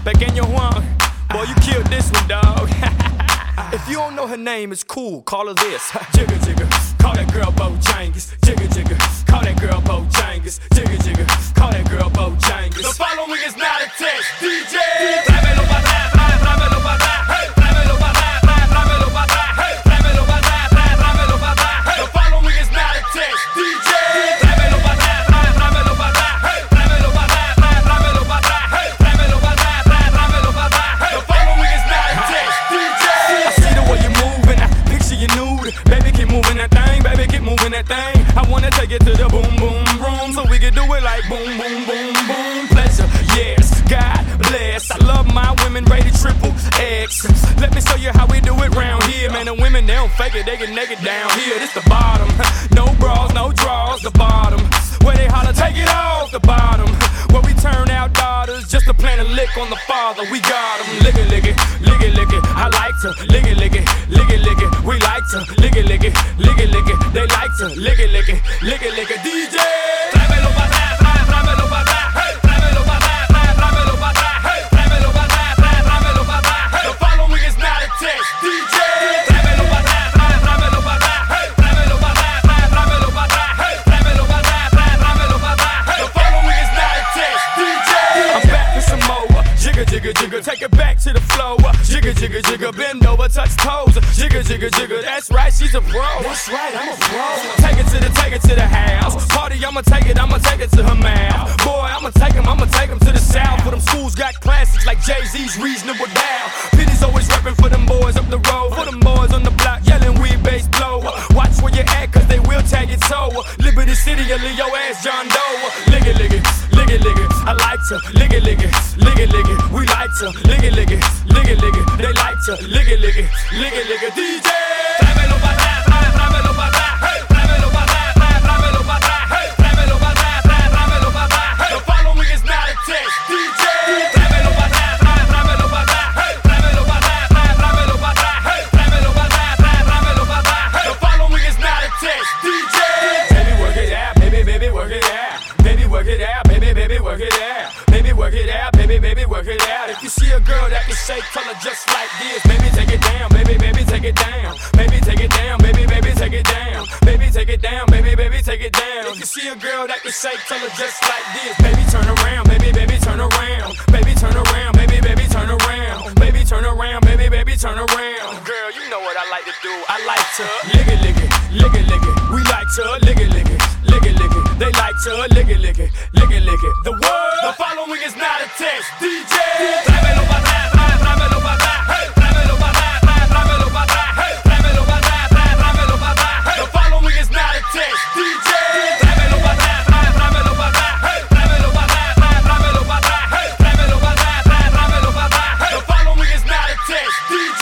Pequeño Juan, boy, you killed this one, dog. If you don't know her name, it's cool, call her this. Jigga jigga, call that girl Bojangles. Jigga jigga, call that girl Bojangles. Jigga jigga, call that girl Bojangles. The following is not a test, DJ. Tráemelo pa' atrás, tráemelo pa' atrás, hey, tráemelo pa' atrás, tráemelo pa' atrás, hey, tráemelo pa' atrás, tráemelo pa' atrás, hey. The following is not a test, DJ. Tráemelo pa' atrás, tráemelo pa' atrás, hey, tráemelo pa' atrás, tráemelo pa' atrás, hey, tráemelo pa' atrás, tráemelo pa' atrás, hey. The following is not a test, DJ. I see the way you're moving, I picture you nude. Baby, keep moving that thing, baby, keep moving that thing. I wanna take it to the boom, boom, room, so we can do it like boom, boom, boom, boom. Pleasure, yes, God bless. I love my women rated triple X. Let me show you how we do it round here. Man, the women, they don't fake it, they get naked down here. This the bottom, no bras, no draws, the bottom. Where they holler, take it off, the bottom. Where we turn out daughters just to plant a lick on the father. We got them, lick it, lick it, lick it, lick it. I like to lick it, lick it, lick it, lick it. We like to lick it, lick it, lick it, lick it. They like to lick it, lick it, lick it, lick it. DJ, tráemelo pa' atrás, tráemelo pa' atrás, hey, tráemelo pa' atrás, tráemelo pa' atrás, hey, tráemelo pa' atrás, tráemelo pa' atrás, hey. The following is not a test, DJ. Tráemelo pa' atrás, tráemelo pa' atrás, hey, tráemelo pa' atrás, tráemelo pa' atrás, hey, tráemelo pa' atrás, tráemelo pa' atrás, hey. The following is not a test, DJ. I'm back for some more, jigga jigga jigga, take it back to the floor, jigga jigga jigga, bend over, touch toes, jigga jigga jigga. That's right, she's a pro. That's right, I'm a pro. Take it to the house. Party, I'ma take it to her mouth. Boy, I'ma take him to the south. For them schools got classics like Jay-Z's Reasonable Doubt. Pitty's always reppin' for them boys up the road. For them boys on the block yelling weed bass blow. Watch where you at, cause they will tag your toe. Liberty City, you leave your ass John Doe. Lick it, lick it, lick it, lick it. I like to lick it, lick it, lick it, lick it. We like to lick it, lick it, lick it, lick it. They like to lick it, lick it, lick it, lick it. DJ, tráemelo pa' atrás, tráemelo pa' atrás, hey, tráemelo pa' atrás, tráemelo pa' atrás, hey, tráemelo pa' atrás, tráemelo pa' atrás, hey. The following is not a test, DJ. Tráemelo pa' atrás, tráemelo pa' atrás, hey, tráemelo pa' atrás, tráemelo pa' atrás, hey, tráemelo pa' atrás, tráemelo pa' atrás, hey. The following is not a test, DJ. Baby, work it out, baby, baby, work it out. Baby, work it out, baby, baby, work it out. Baby, work it out, baby, baby, work it out. If you see a girl that can shake color just like this, baby, take it down, baby, baby, take it down. Baby, take it down, baby, baby, take it down. Baby, take it down, baby, baby, take it down. If you see a girl that can shake color just like this, baby, turn around, baby, baby, turn around. Baby, turn around, baby, baby, turn around. Baby, turn around, baby, baby, turn around. Girl, you know what I like to do. I like to lick it, lick it, lick it, lick it. We like to lick it, lick it, lick it, lick it. They like to lick it, lick it, lick it, lick it. The word, the following is not a test, DJ. Tráemelo pa' atrás, tráemelo pa' atrás, hey, tráemelo pa' atrás, tráemelo pa' atrás, hey, tráemelo pa' atrás, tráemelo pa' atrás, hey. The following is not a test, DJ. Tráemelo pa' atrás, tráemelo pa' atrás, hey, tráemelo pa' atrás, tráemelo pa' atrás, hey, tráemelo pa' atrás, tráemelo pa' atrás, hey. The following is not a test, DJ.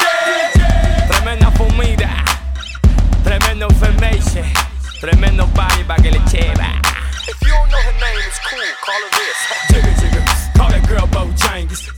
Tremenda comida, tremendo information, tremendo body pa' que le cheva. If you don't know her name, it's cool, call her this. Jigga jigga, call that girl Bojangles.